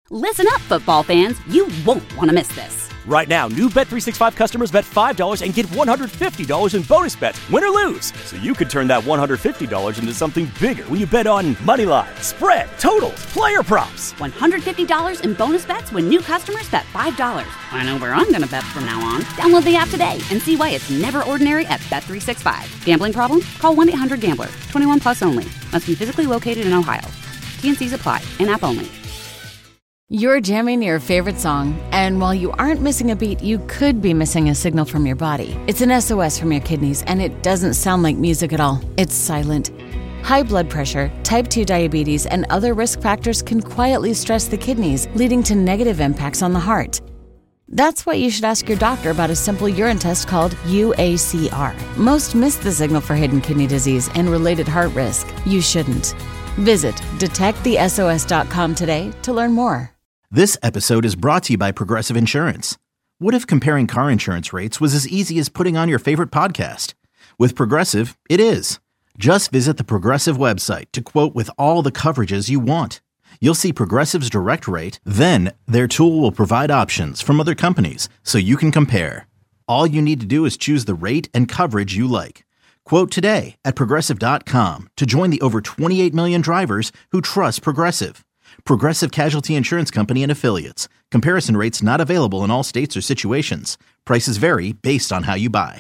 Listen up, football fans. You won't want to miss this. Right now, new Bet365 customers bet $5 and get $150 in bonus bets, win or lose. So you could turn that $150 into something bigger when you bet on money line, spread, totals, player props. $150 in bonus bets when new customers bet $5. I know where I'm going to bet from now on. Download the app today and see why it's never ordinary at Bet365. Gambling problem? Call 1-800-GAMBLER. 21 plus only. Must be physically located in Ohio. T&Cs apply. In-app only. You're jamming your favorite song, and while you aren't missing a beat, you could be missing a signal from your body. It's an SOS from your kidneys, and it doesn't sound like music at all. It's silent. High blood pressure, type 2 diabetes, and other risk factors can quietly stress the kidneys, leading to negative impacts on the heart. That's why you should ask your doctor about a simple urine test called UACR. Most miss the signal for hidden kidney disease and related heart risk. You shouldn't. Visit detectthesos.com today to learn more. This episode is brought to you by Progressive Insurance. What if comparing car insurance rates was as easy as putting on your favorite podcast? With Progressive, it is. Just visit the Progressive website to quote with all the coverages you want. You'll see Progressive's direct rate, then their tool will provide options from other companies so you can compare. All you need to do is choose the rate and coverage you like. Quote today at Progressive.com to join the over 28 million drivers who trust Progressive. Progressive Casualty Insurance Company and Affiliates. Comparison rates not available in all states or situations. Prices vary based on how you buy.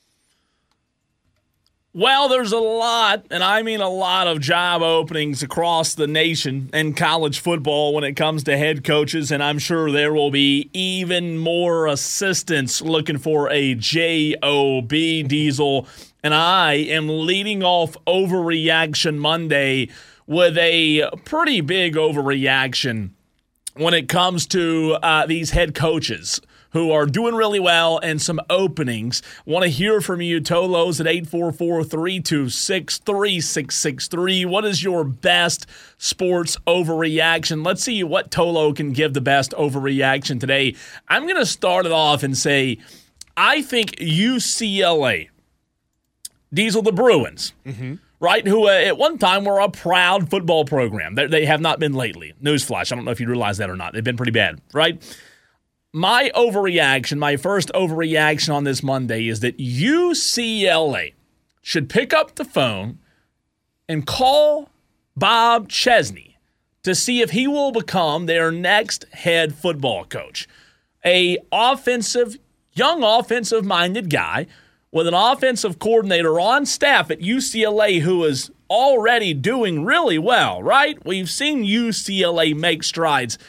Well, there's a lot, and I mean a lot of job openings across the nation in college football when it comes to head coaches, and I'm sure there will be even more assistants looking for a job, Diesel. And I am leading off Overreaction Monday with a pretty big overreaction when it comes to these head coaches who are doing really well and some openings. Want to hear from you, Tolos, at 844-326-3663. What is your best sports overreaction? Let's see what Tolo can give the best overreaction today. I'm going to start it off and say, I think UCLA, Diesel, the Bruins, right, who at one time were a proud football program. They have not been lately. Newsflash, I don't know if you realize that or not. They've been pretty bad, right? My overreaction, my first overreaction on this Monday is that UCLA should pick up the phone and call Bob Chesney to see if he will become their next head football coach. A young offensive-minded guy with an offensive coordinator on staff at UCLA who is already doing really well, right? We've seen UCLA make strides.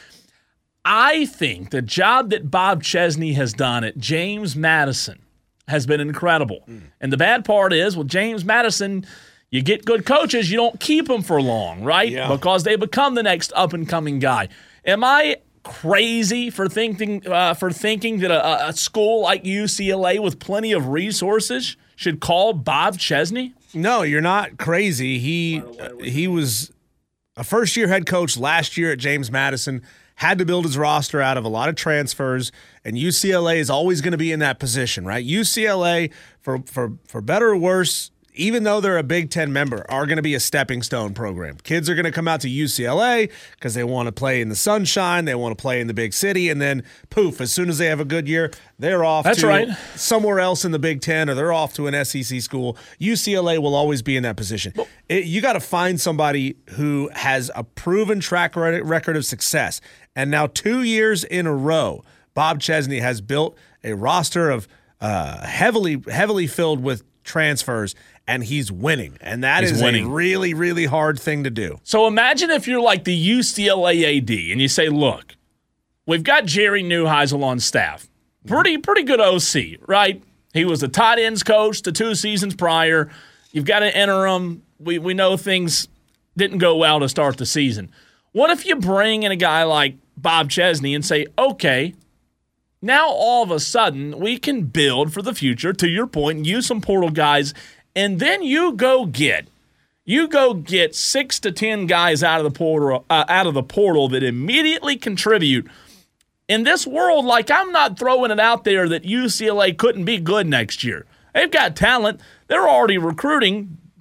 I think the job that Bob Chesney has done at James Madison has been incredible. And the bad part is, with James Madison, you get good coaches, you don't keep them for long, right? Yeah. Because they become the next up-and-coming guy. Am I crazy for thinking that a school like UCLA with plenty of resources should call Bob Chesney? No, you're not crazy. He was a first-year head coach last year at James Madison, had to build his roster out of a lot of transfers, and UCLA is always going to be in that position, right? UCLA, for better or worse, even though they're a Big Ten member, are going to be a stepping stone program. Kids are going to come out to UCLA because they want to play in the sunshine, they want to play in the big city, and then poof, as soon as they have a good year, they're off somewhere else in the Big Ten, or they're off to an SEC school. UCLA will always be in that position. You got to find somebody who has a proven track record of success. And now 2 years in a row, Bob Chesney has built a roster of heavily filled with transfers, and he's winning. And that is a really, really hard thing to do. So imagine if you're like the UCLA AD and you say, look, we've got Jerry Neuheisel on staff. Pretty good OC, right? He was the tight ends coach the 2 seasons prior. You've got an interim. We know things didn't go well to start the season. What if you bring in a guy like Bob Chesney and say, okay, now all of a sudden we can build for the future, to your point, use some portal guys, and then you go get 6 to 10 guys out of the portal that immediately contribute. In this world, like, I'm not throwing it out there that UCLA couldn't be good next year. They've got talent. They're already recruiting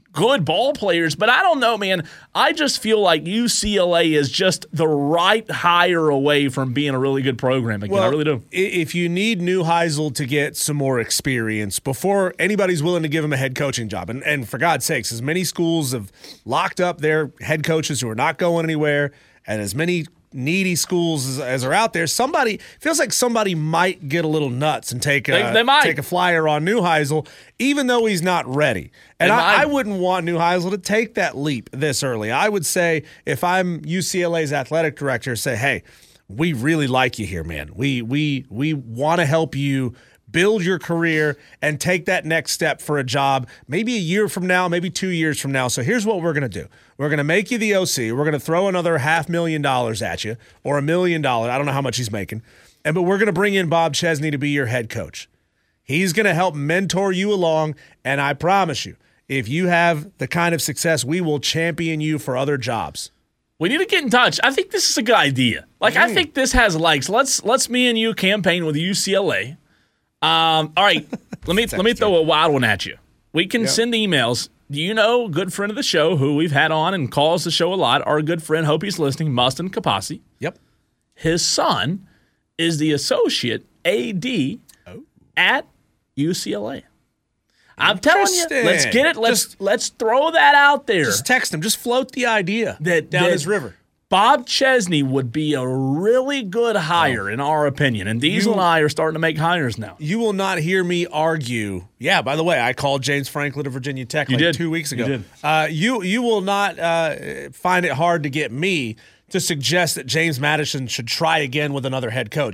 good ball players, but I don't know, man. I just feel like UCLA is just the right hire away from being a really good program again. Well, I really do. If you need Neuheisel to get some more experience before anybody's willing to give him a head coaching job, and for God's sakes, as many schools have locked up their head coaches who are not going anywhere, and as many needy schools as are out there, feels like somebody might get a little nuts and take a flyer on Neuheisel, even though he's not ready. And I wouldn't want Neuheisel to take that leap this early. I would say, if I'm UCLA's athletic director, say, hey, we really like you here, man. We want to help you build your career and take that next step for a job maybe a year from now, maybe 2 years from now. So here's what we're going to do. We're going to make you the OC. We're going to throw another $500,000 at you, or $1 million. I don't know how much he's making. But we're going to bring in Bob Chesney to be your head coach. He's going to help mentor you along, and I promise you, if you have the kind of success, we will champion you for other jobs. We need to get in touch. I think this is a good idea. I think this has legs. Let's me and you campaign with UCLA. All right, let me throw a wild one at you. We can send emails. Do you know a good friend of the show who we've had on and calls the show a lot? Our good friend, hope he's listening, Mustin Kapasi. Yep. His son is the associate AD at UCLA. I'm telling you, let's get it. Let's throw that out there. Just text him. Just float the idea down his river. Bob Chesney would be a really good hire, in our opinion. And Diesel and I are starting to make hires now. You will not hear me argue. Yeah, by the way, I called James Franklin of Virginia Tech 2 weeks ago. You did. You will not find it hard to get me to suggest that James Madison should try again with another head coach.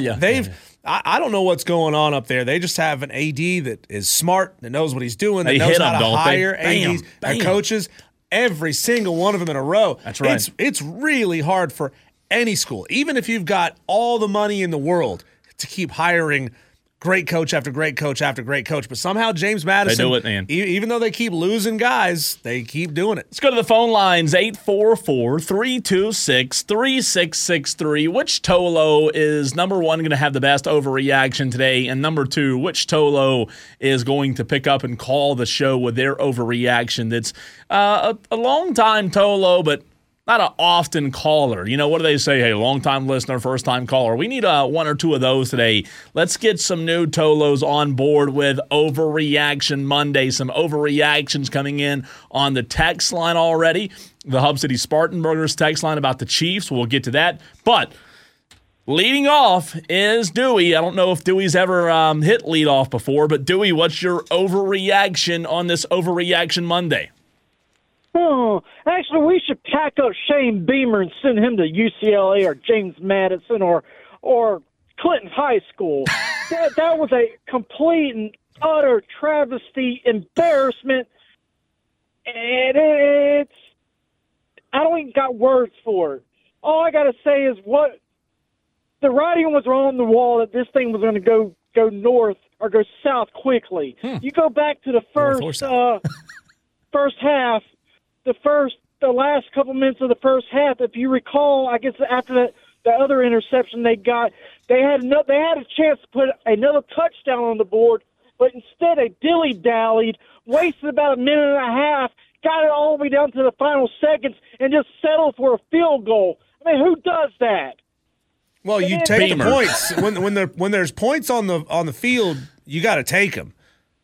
I don't know what's going on up there. They just have an AD that is smart, that knows what he's doing, that knows how to hire ADs and coaches. Every single one of them in a row. That's right. It's really hard for any school, even if you've got all the money in the world, to keep hiring great coach after great coach after great coach. But somehow James Madison, they do it, man. Even though they keep losing guys, they keep doing it. Let's go to the phone lines, 844-326-3663. Which Tolo is, number one, going to have the best overreaction today? And number two, which Tolo is going to pick up and call the show with their overreaction that's a long-time Tolo, but not an often caller? You know, what do they say? Hey, long-time listener, first-time caller. We need one or two of those today. Let's get some new Tolos on board with Overreaction Monday. Some overreactions coming in on the text line already. The Hub City Spartanburgers text line about the Chiefs. We'll get to that. But leading off is Dewey. I don't know if Dewey's ever hit lead off before, but Dewey, what's your overreaction on this Overreaction Monday? Oh, actually, we should pack up Shane Beamer and send him to UCLA or James Madison or Clinton High School. That was a complete and utter travesty, embarrassment, and I don't even got words for it. All I got to say is what the writing was on the wall that this thing was going to go north or go south quickly. You go back to the first half. The last couple minutes of the first half, if you recall, I guess after the other interception they got, they had a chance to put another touchdown on the board, but instead they dilly-dallied, wasted about a minute and a half, got it all the way down to the final seconds, and just settled for a field goal. I mean, who does that? Well, you take the points when there's points on the field. You got to take them.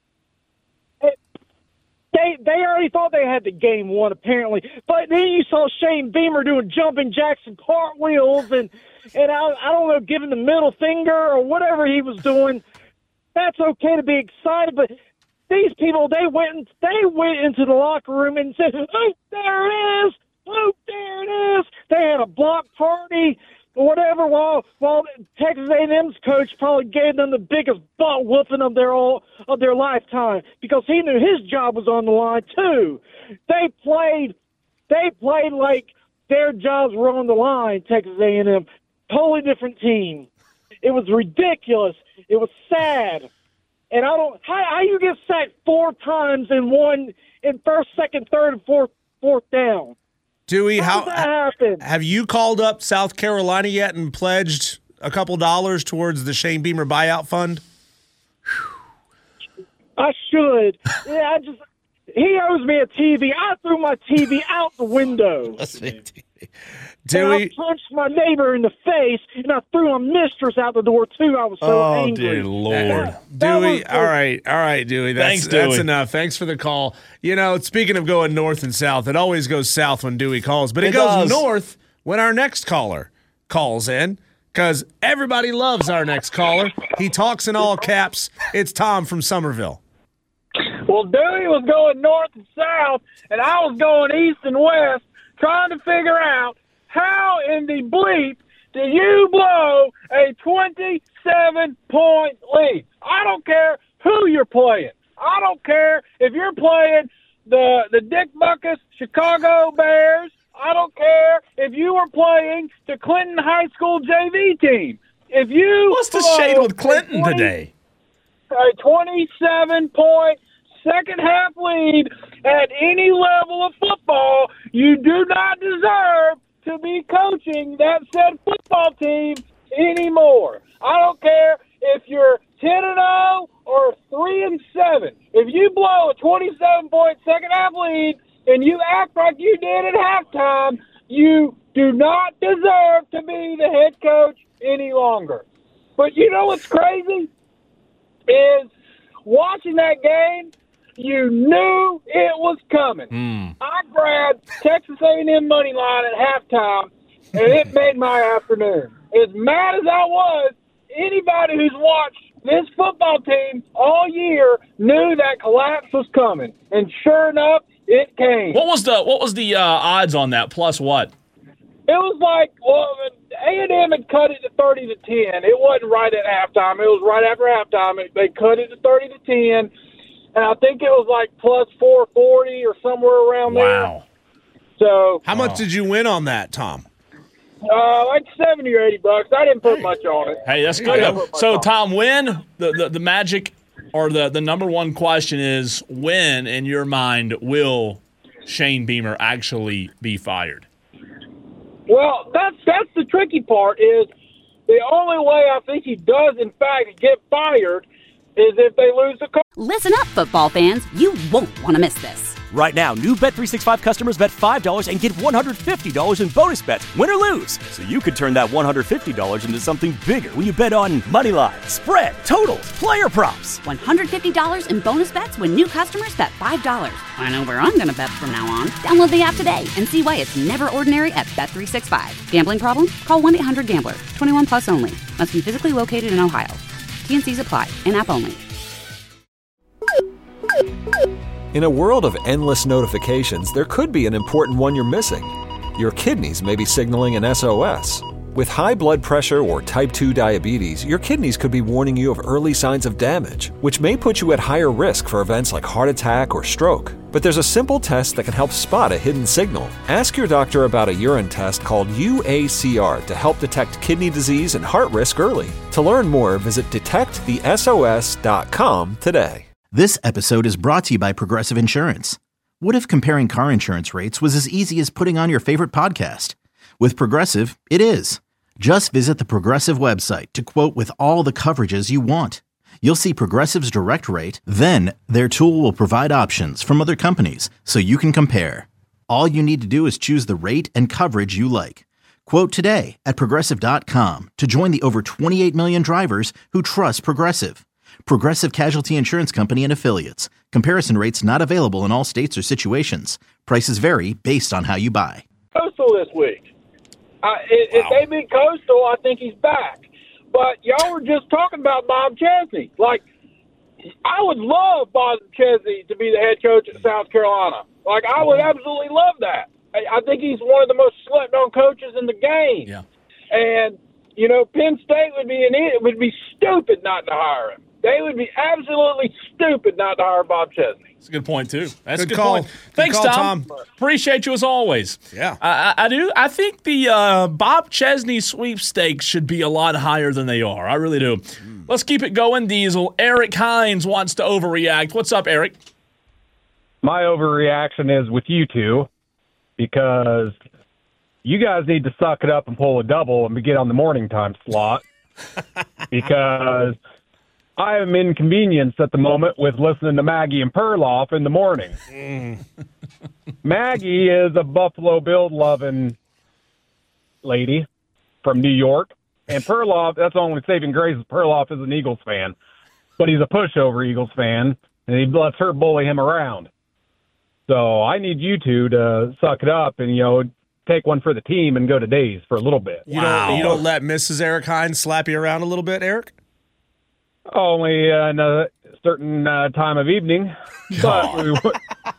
They already thought they had the game won, apparently. But then you saw Shane Beamer doing jumping jacks and cartwheels and I don't know, giving the middle finger or whatever he was doing. That's okay to be excited, but these people, they went into the locker room and said, "Oh, there it is! Oh, there it is!" They had a block party or whatever, while Texas A&M's coach probably gave them the biggest butt whooping of their lifetime because he knew his job was on the line too. They played like their jobs were on the line. Texas A&M, totally different team. It was ridiculous. It was sad, and I don't how you get sacked 4 times in first, second, third, and fourth down. Dewey, how does that happen? Have you called up South Carolina yet and pledged a couple dollars towards the Shane Beamer buyout fund? I should. Yeah, He owes me a TV. I threw my TV out the window. Dewey, I punched my neighbor in the face, and I threw my mistress out the door, too. I was so angry. Dear Lord. Dewey, all right, Dewey. Thanks, That's Dewey. enough. Thanks for the call. You know, speaking of going north and south, it always goes south when Dewey calls, but it goes does. north when our next caller calls in, because everybody loves our next caller. He talks in all caps. It's Tom from Somerville. Well, Dewey was going north and south, and I was going east and west, trying to figure out how in the bleep do you blow a 27-point lead? I don't care who you're playing. I don't care if you're playing the Dick Buckus Chicago Bears. I don't care if you were playing the Clinton High School JV team. If you What's the blow shade with Clinton a 20 today? A 27-point second half lead at any level of football, you do not deserve to be coaching that said football team anymore. I don't care if you're 10-0 or 3-7. If you blow a 27-point second half lead and you act like you did at halftime, you do not deserve to be the head coach any longer. But you know what's crazy? Is watching that game, you knew it was coming. I grabbed Texas A&M money line at halftime, and it made my afternoon. As mad as I was, anybody who's watched this football team all year knew that collapse was coming, and sure enough, it came. What was the odds on that? Plus what? It was like, well, A&M had cut it to 30-10. It wasn't right at halftime. It was right after halftime. They cut it to 30-10, and I think it was like plus 440 or somewhere around there. Wow. So How much did you win on that, Tom? like $70 or $80. I didn't put much on it. Hey, that's good. So, Tom, when the magic or the number one question is, when, in your mind, will Shane Beamer actually be fired? Well, that's the tricky part is the only way I think he does, in fact, get fired is if they lose the coach. Listen up, football fans. You won't want to miss this. Right now, new Bet365 customers bet $5 and get $150 in bonus bets, win or lose. So you could turn that $150 into something bigger when you bet on moneyline, spread, totals, player props. $150 in bonus bets when new customers bet $5. I know where I'm going to bet from now on. Download the app today and see why it's never ordinary at Bet365. Gambling problem? Call 1-800-GAMBLER. 21 plus only. Must be physically located in Ohio. T&Cs apply. In-app only. In a world of endless notifications, there could be an important one you're missing. Your kidneys may be signaling an SOS. With high blood pressure or type 2 diabetes, your kidneys could be warning you of early signs of damage, which may put you at higher risk for events like heart attack or stroke. But there's a simple test that can help spot a hidden signal. Ask your doctor about a urine test called UACR to help detect kidney disease and heart risk early. To learn more, visit detectthesos.com today. This episode is brought to you by Progressive Insurance. What if comparing car insurance rates was as easy as putting on your favorite podcast? With Progressive, it is. Just visit the Progressive website to quote with all the coverages you want. You'll see Progressive's direct rate, then their tool will provide options from other companies so you can compare. All you need to do is choose the rate and coverage you like. Quote today at Progressive.com to join the over 28 million drivers who trust Progressive. Progressive Casualty Insurance Company and Affiliates. Comparison rates not available in all states or situations. Prices vary based on how you buy. Coastal this week. If they beat Coastal, I think he's back. But y'all were just talking about Bob Chesney. Like, I would love Bob Chesney to be the head coach at South Carolina. Like, I would absolutely love that. I think he's one of the most slept-on coaches in the game. Yeah. And, you know, Penn State would be stupid not to hire him. They would be absolutely stupid not to hire Bob Chesney. That's a good point, too. That's Good a good call. point. Good Thanks, call, Tom. Tom. Appreciate you as always. Yeah. I do. I think the Bob Chesney sweepstakes should be a lot higher than they are. I really do. Let's keep it going, Diesel. Eric Hines wants to overreact. What's up, Eric? My overreaction is with you two because you guys need to suck it up and pull a double and get on the morning time slot because I am inconvenienced at the moment with listening to Maggie and Perloff in the morning. Maggie is a Buffalo Bill-loving lady from New York, and Perloff, that's the only saving grace. Perloff is an Eagles fan, but he's a pushover Eagles fan, and he lets her bully him around. So I need you two to suck it up and, take one for the team and go to Days for a little bit. You don't let Mrs. Eric Hines slap you around a little bit, Eric? Only in a certain time of evening. But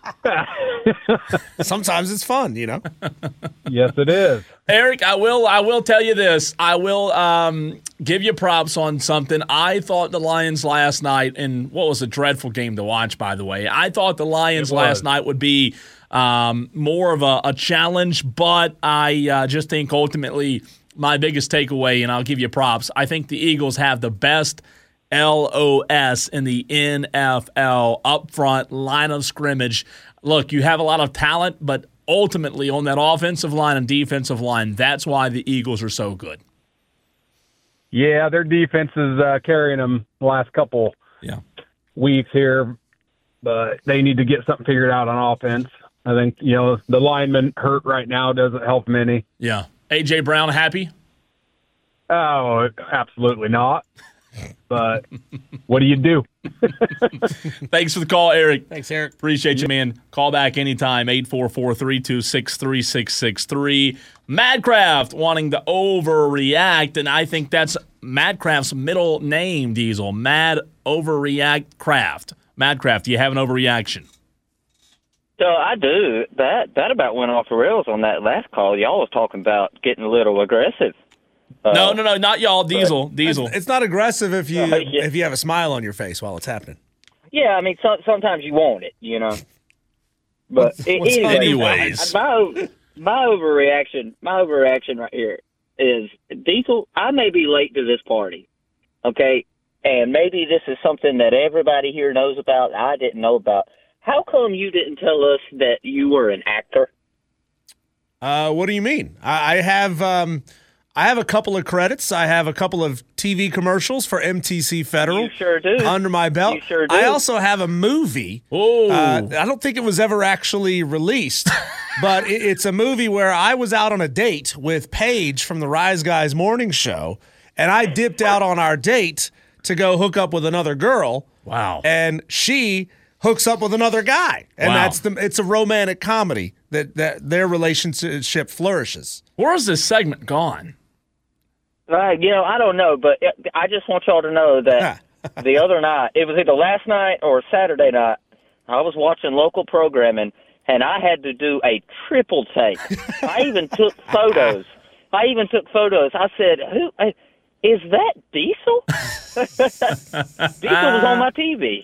sometimes it's fun, Yes, it is. Eric, I will tell you this. I will give you props on something. I thought the Lions last night, and what was a dreadful game to watch, by the way. I thought the Lions last night would be more of a challenge, but I just think ultimately my biggest takeaway, and I'll give you props, I think the Eagles have the best LOS in the NFL up front, line of scrimmage. Look, you have a lot of talent, but ultimately on that offensive line and defensive line, that's why the Eagles are so good. Yeah, their defense is carrying them the last couple weeks here, but they need to get something figured out on offense. I think, the lineman hurt right now doesn't help them any. Yeah. A.J. Brown happy? Oh, absolutely not. But what do you do? Thanks for the call, Eric. Thanks, Eric. Appreciate you, man. Call back anytime, 844-326-3663. Madcraft wanting to overreact, and I think that's Madcraft's middle name, Diesel. Mad Overreact Craft. Madcraft, do you have an overreaction? So I do. That about went off the rails on that last call. Y'all was talking about getting a little aggressive. No, not y'all. Diesel. It's not aggressive if you if you have a smile on your face while it's happening. Yeah, I mean, sometimes you want it, But anyways, my overreaction right here is Diesel. I may be late to this party, okay, and maybe this is something that everybody here knows about. I didn't know about. How come you didn't tell us that you were an actor? What do you mean? I have a couple of credits. I have a couple of TV commercials for MTC Federal. You sure do. Under my belt. You sure do. I also have a movie. Oh. I don't think it was ever actually released, but it's a movie where I was out on a date with Paige from the Rise Guys morning show, and I dipped out on our date to go hook up with another girl. Wow. And she hooks up with another guy. And it's a romantic comedy that their relationship flourishes. Where is this segment gone? I don't know, but I just want y'all to know that the other night, it was either last night or Saturday night, I was watching local programming, and I had to do a triple take. I even took photos. I said, "Who is that? Diesel?" Diesel was on my TV.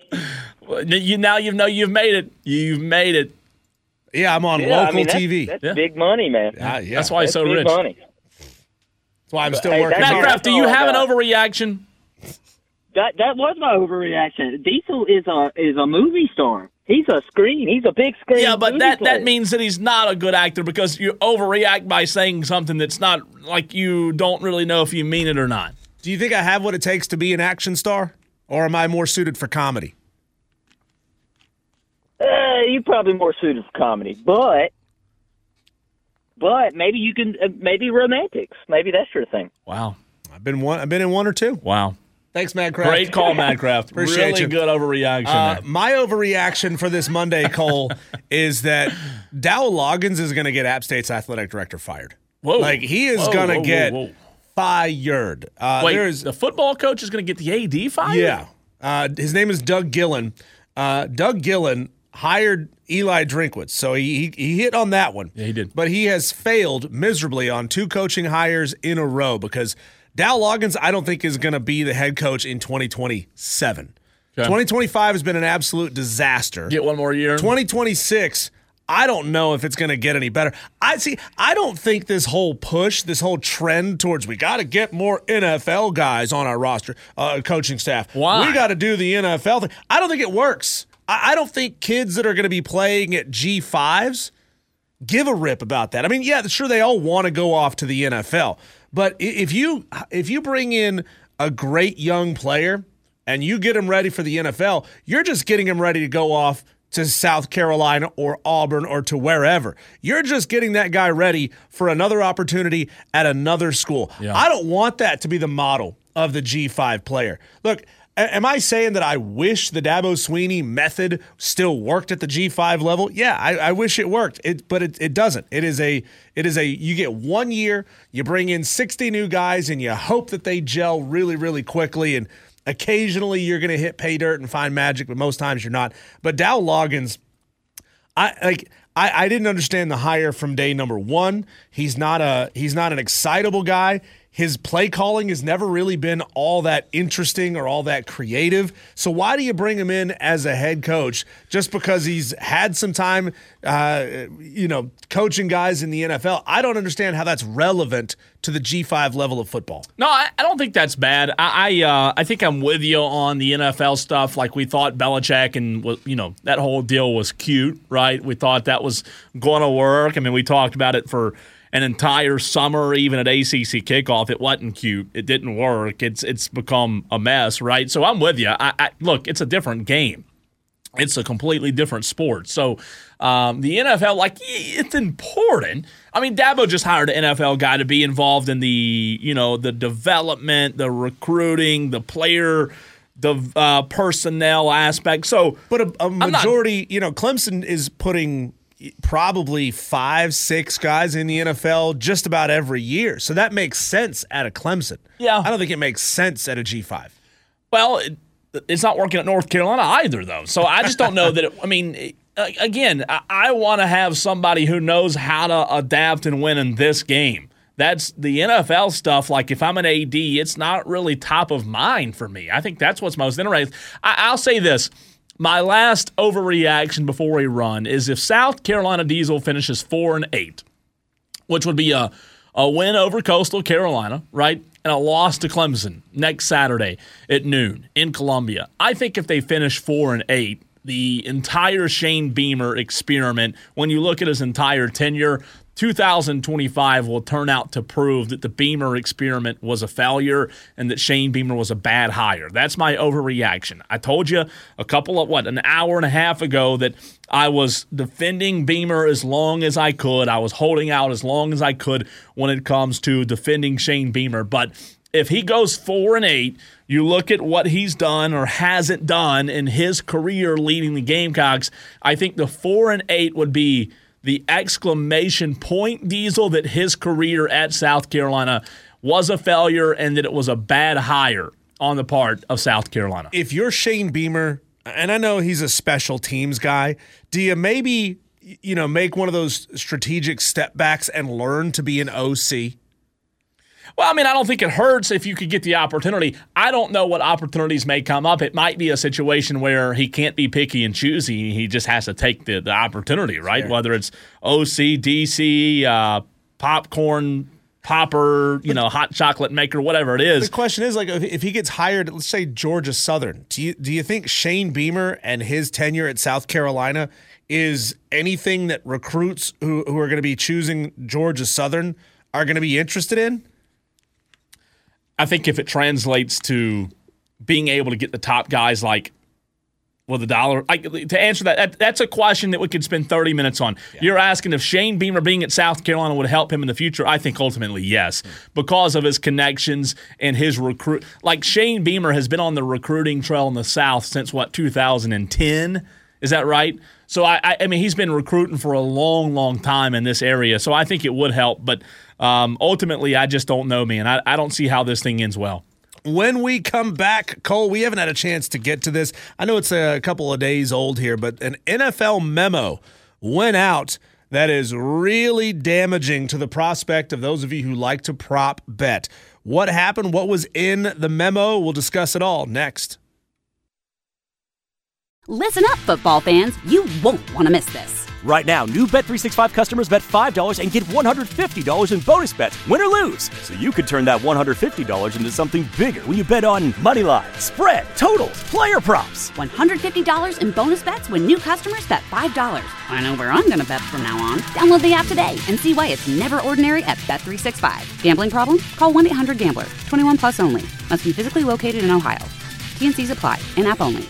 You've made it. You've made it. Yeah, I'm on local TV. That's big money, man. That's why he's so big rich. Money. That's why I'm still working. Madcraft, do you have an overreaction? That was my overreaction. Diesel is a movie star. He's a big screen. Yeah, but that that means that he's not a good actor because you overreact by saying something that's not like you don't really know if you mean it or not. Do you think I have what it takes to be an action star, or am I more suited for comedy? You're probably more suited for comedy, but maybe you can maybe romantics. Maybe that's your thing. Wow, I've been in one or two. Wow. Thanks, Madcraft. Great call, Madcraft. Appreciate really you. Good overreaction. My overreaction for this Monday, Cole, is that Dow Loggins is going to get App State's athletic director fired. Whoa. Like, he is going to get fired. Wait, the football coach is going to get the AD fired? Yeah. His name is Doug Gillen. Doug Gillen hired Eli Drinkwitz, so he hit on that one. Yeah, he did. But he has failed miserably on 2 coaching hires in a row because Dow Loggins, I don't think, is going to be the head coach in 2027. Okay. 2025 has been an absolute disaster. Get one more year. 2026, I don't know if it's going to get any better. I don't think this whole push, this whole trend towards we got to get more NFL guys on our roster, coaching staff. Why? We got to do the NFL thing. I don't think it works. I don't think kids that are going to be playing at G5s give a rip about that. I mean, yeah, sure, they all want to go off to the NFL. But if you bring in a great young player and you get him ready for the NFL, you're just getting him ready to go off to South Carolina or Auburn or to wherever. You're just getting that guy ready for another opportunity at another school. Yeah. I don't want that to be the model of the G5 player. Look, am I saying that I wish the Dabo Swinney method still worked at the G5 level? Yeah, I wish it worked, but it doesn't. It is a you get 1 year, you bring in 60 new guys, and you hope that they gel really, really quickly, and occasionally you're going to hit pay dirt and find magic, but most times you're not. But Dow Loggins, I didn't understand the hire from day number one. He's not an excitable guy. His play calling has never really been all that interesting or all that creative. So why do you bring him in as a head coach just because he's had some time, coaching guys in the NFL? I don't understand how that's relevant to the G5 level of football. No, I don't think that's bad. I think I'm with you on the NFL stuff. Like, we thought Belichick and that whole deal was cute, right? We thought that was going to work. I mean, we talked about it for an entire summer, even at ACC kickoff. It wasn't cute. It didn't work. It's become a mess, right? So I'm with you. Look, it's a different game. It's a completely different sport. So the NFL, it's important. I mean, Dabo just hired an NFL guy to be involved in the development, the recruiting, the player, the personnel aspect. So, but a majority, Clemson is putting probably 5-6 guys in the NFL just about every year. So that makes sense at a Clemson. Yeah. I don't think it makes sense at a G5. Well, it's not working at North Carolina either, though. So I just don't know that again, I want to have somebody who knows how to adapt and win in this game. That's the NFL stuff. Like, if I'm an AD, it's not really top of mind for me. I think that's what's most interesting. I'll say this. My last overreaction before we run is if South Carolina Diesel finishes 4-8, which would be a win over Coastal Carolina, right, and a loss to Clemson next Saturday at noon in Columbia. I think if they finish 4-8, the entire Shane Beamer experiment, when you look at his entire tenure, 2025 will turn out to prove that the Beamer experiment was a failure and that Shane Beamer was a bad hire. That's my overreaction. I told you an hour and a half ago that I was defending Beamer as long as I could. I was holding out as long as I could when it comes to defending Shane Beamer. But if he goes 4-8, you look at what he's done or hasn't done in his career leading the Gamecocks, I think the 4-8 would be the exclamation point, Diesel, that his career at South Carolina was a failure and that it was a bad hire on the part of South Carolina. If you're Shane Beamer, and I know he's a special teams guy, do you maybe make one of those strategic step backs and learn to be an OC? Well, I mean, I don't think it hurts if you could get the opportunity. I don't know what opportunities may come up. It might be a situation where he can't be picky and choosy. He just has to take the opportunity, right? Sure. Whether it's OC, DC, popcorn, popper, hot chocolate maker, whatever it is. The question is, if he gets hired, let's say Georgia Southern, do you think Shane Beamer and his tenure at South Carolina is anything that recruits who are going to be choosing Georgia Southern are going to be interested in? I think if it translates to being able to get the top guys with a dollar, to answer that's a question that we could spend 30 minutes on. Yeah. You're asking if Shane Beamer being at South Carolina would help him in the future. I think ultimately yes, because of his connections and his recruit. Shane Beamer has been on the recruiting trail in the South since 2010. Is that right? So I mean, he's been recruiting for a long, long time in this area. So I think it would help, but ultimately, I just don't know, man. I don't see how this thing ends well. When we come back, Cole, we haven't had a chance to get to this. I know it's a couple of days old here, but an NFL memo went out that is really damaging to the prospect of those of you who like to prop bet. What happened? What was in the memo? We'll discuss it all next. Listen up, football fans. You won't want to miss this. Right now, new Bet365 customers bet $5 and get $150 in bonus bets, win or lose. So you could turn that $150 into something bigger when you bet on moneyline, spread, totals, player props. $150 in bonus bets when new customers bet $5. I know where I'm going to bet from now on. Download the app today and see why it's never ordinary at Bet365. Gambling problem? Call 1-800-GAMBLER. 21 plus only. Must be physically located in Ohio. T&Cs apply. In-app only.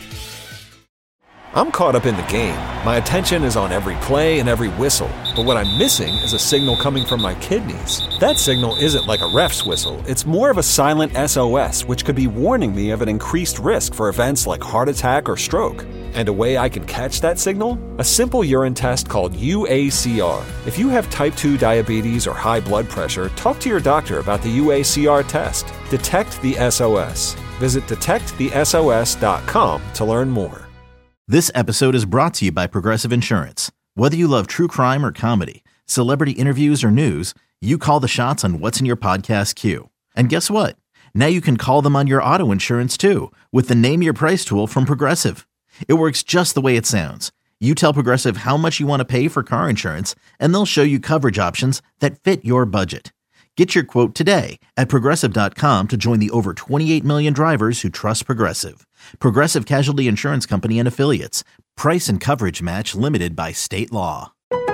I'm caught up in the game. My attention is on every play and every whistle. But what I'm missing is a signal coming from my kidneys. That signal isn't like a ref's whistle. It's more of a silent SOS, which could be warning me of an increased risk for events like heart attack or stroke. And a way I can catch that signal? A simple urine test called UACR. If you have type 2 diabetes or high blood pressure, talk to your doctor about the UACR test. Detect the SOS. Visit detectthesos.com to learn more. This episode is brought to you by Progressive Insurance. Whether you love true crime or comedy, celebrity interviews or news, you call the shots on what's in your podcast queue. And guess what? Now you can call them on your auto insurance too with the Name Your Price tool from Progressive. It works just the way it sounds. You tell Progressive how much you want to pay for car insurance, and they'll show you coverage options that fit your budget. Get your quote today at Progressive.com to join the over 28 million drivers who trust Progressive. Progressive Casualty Insurance Company and Affiliates. Price and coverage match limited by state law.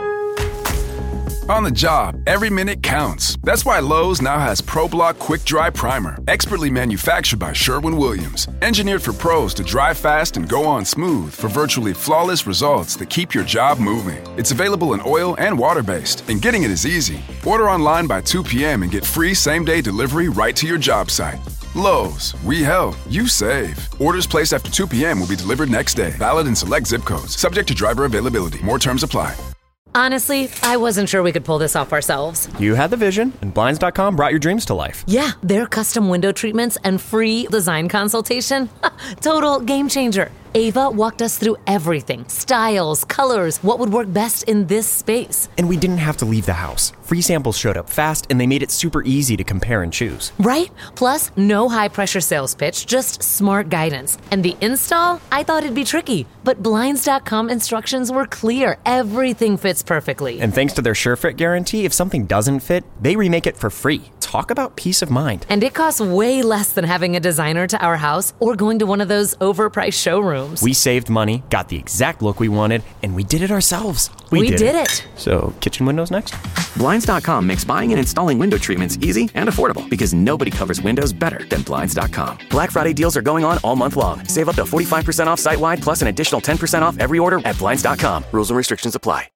On the job, every minute counts. That's why Lowe's now has ProBlock Quick Dry Primer, expertly manufactured by Sherwin-Williams. Engineered for pros to dry fast and go on smooth for virtually flawless results that keep your job moving. It's available in oil and water-based, and getting it is easy. Order online by 2 p.m. and get free same-day delivery right to your job site. Lowe's, we help, you save. Orders placed after 2 p.m. will be delivered next day. Valid in select zip codes. Subject to driver availability. More terms apply. Honestly, I wasn't sure we could pull this off ourselves. You had the vision, and Blinds.com brought your dreams to life. Yeah, their custom window treatments and free design consultation. Total game changer. Ava walked us through everything. Styles, colors, what would work best in this space. And we didn't have to leave the house. Free samples showed up fast, and they made it super easy to compare and choose. Right? Plus, no high-pressure sales pitch, just smart guidance. And the install? I thought it'd be tricky, but Blinds.com instructions were clear. Everything fits perfectly. And thanks to their SureFit guarantee, if something doesn't fit, they remake it for free. Talk about peace of mind. And it costs way less than having a designer to our house or going to one of those overpriced showrooms. We saved money, got the exact look we wanted, and we did it ourselves. We did it. So, kitchen windows next? Blinds.com makes buying and installing window treatments easy and affordable because nobody covers windows better than Blinds.com. Black Friday deals are going on all month long. Save up to 45% off site-wide plus an additional 10% off every order at Blinds.com. Rules and restrictions apply.